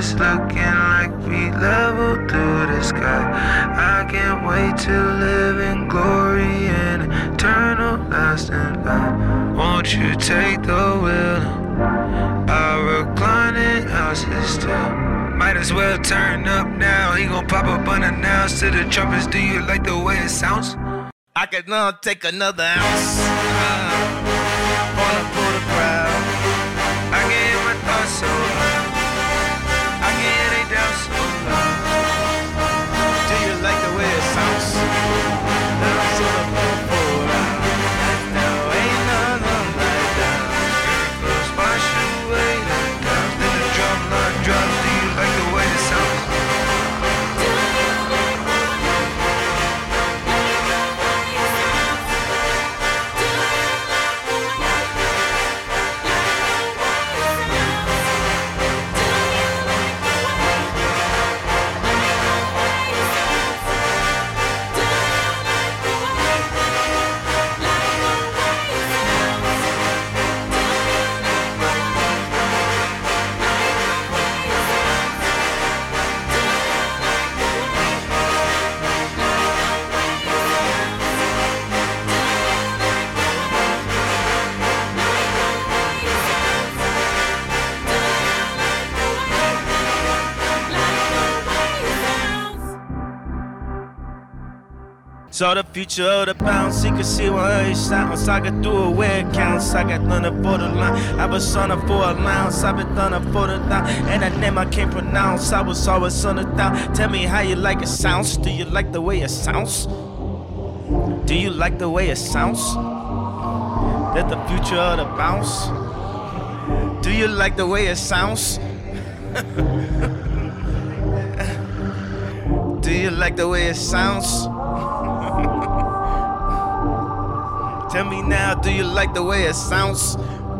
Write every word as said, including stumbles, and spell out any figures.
it's looking like we level through the sky. I can't wait to live in glory and eternal lasting life. Won't you take the wheel? I'll recline it, house is still. Might as well turn up now. He gon' pop up unannounced to the trumpets. Do you like the way it sounds? I could now take another ounce. Uh, wanna pull the crowd. I can hear my thoughts so loud. I can hear they down so loud. Do you like the way it sounds? That's what I'm looking for. Now ain't none like that. Miracles wash away the clouds. Then the drum line drops. Do you like the way it sounds? Saw the future of the bounce, you can see what it sounds. I got through it where it counts. I got thunder for the line. I was on it for a lounge. I've been thunder for the down. And that name I can't pronounce. I was always on the down. Tell me how you like it sounds. Do you like the way it sounds? Do you like the way it sounds? That's the future of the bounce. Do you like the way it sounds? Do you like the way it sounds? Tell me now, do you like the way it sounds?